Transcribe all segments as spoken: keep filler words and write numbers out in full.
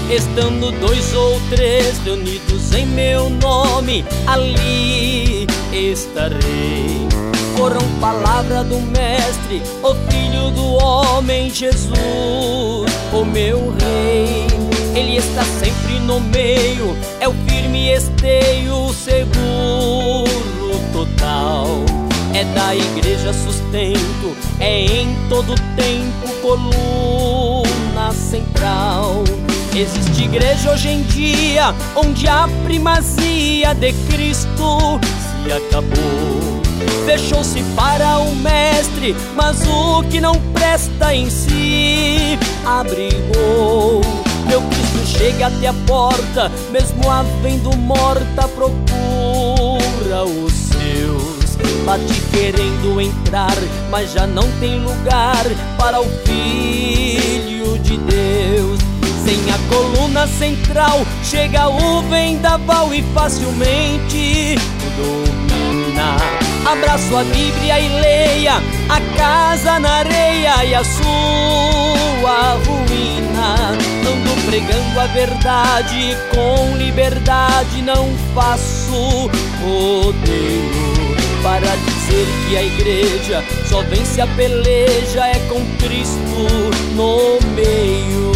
Estando dois ou três reunidos em meu nome, ali estarei. Foram palavra do Mestre, o Filho do homem, Jesus, o meu Rei. Ele está sempre no meio, é o firme esteio, seguro total. É da igreja sustento, é em todo tempo coluna central. Existe igreja hoje em dia, onde a primazia de Cristo se acabou. Fechou-se para o Mestre, mas o que não presta em si abrigou. Meu Cristo chega até a porta, mesmo havendo morta, procura os seus. Bate querendo entrar, mas já não tem lugar para o Filho de Deus. Sem a coluna central, chega o vendaval e facilmente domina. Abra sua Bíblia e leia a casa na areia e a sua ruína. Ando pregando a verdade com liberdade, não faço rodeio para dizer que a igreja só vence a peleja é com Cristo no meio.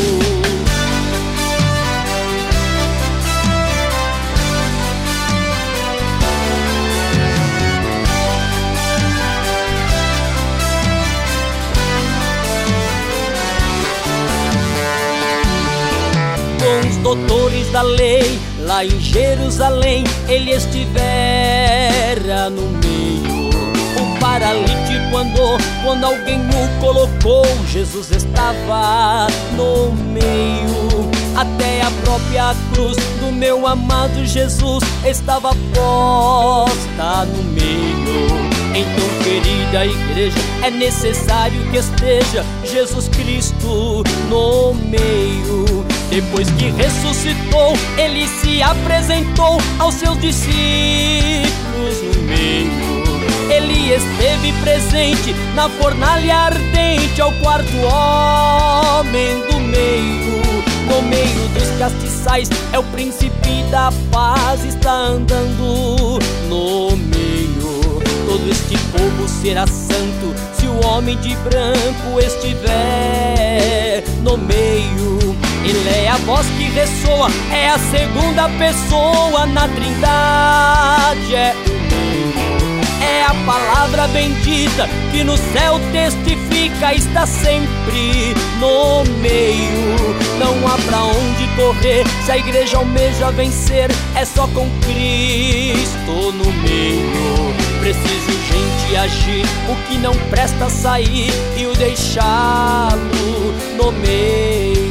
Com os doutores da lei, lá em Jerusalém, ele estivera no meio. O paralítico andou, quando alguém o colocou, Jesus estava no meio. Até a própria cruz do meu amado Jesus estava posta no meio. Então, querida igreja, é necessário que esteja Jesus Cristo no meio. Depois que ressuscitou, ele se apresentou aos seus discípulos no meio. Ele esteve presente na fornalha ardente, ao quarto homem do meio. No meio dos castiçais é o príncipe da paz, está andando no meio. Todo este povo será santo se o homem de branco estiver no meio. Ele é a voz que ressoa, é a segunda pessoa na Trindade, é o meio. É a palavra bendita que no céu testifica, está sempre no meio. Não há pra onde correr, se a igreja almeja vencer, é só com Cristo no meio. Preciso urgente agir, o que não presta sair e o deixá-lo no meio.